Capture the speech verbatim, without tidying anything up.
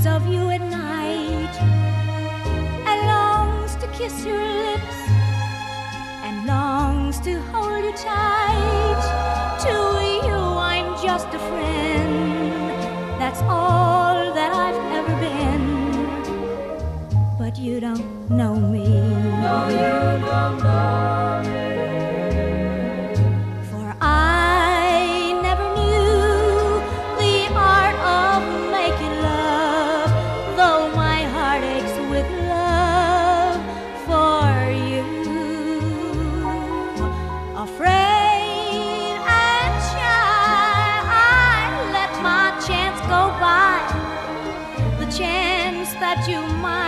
dreams of you at night, and longs to kiss your lips, and longs to hold you tight. To you I'm just a friend, that's all that I've ever been. But you don't know me. No, you don't know me. For I never knew the art of making love, though my heart aches with love for you. Afraid and shy, I let my chance go by, the chance that you might